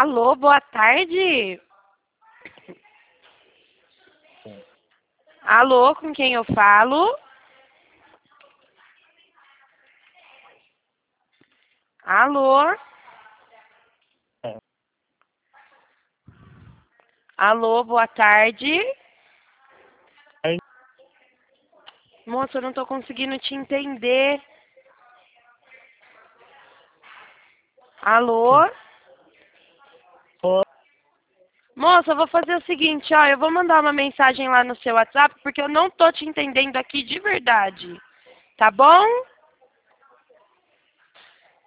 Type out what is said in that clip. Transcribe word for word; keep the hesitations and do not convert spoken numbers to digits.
Alô, boa tarde. Alô, com quem eu falo? Alô? Alô, boa tarde. Moça, eu não tô conseguindo te entender. Alô? Moça, eu vou fazer o seguinte, ó, eu vou mandar uma mensagem lá no seu WhatsApp, porque eu não tô te entendendo aqui de verdade. Tá bom?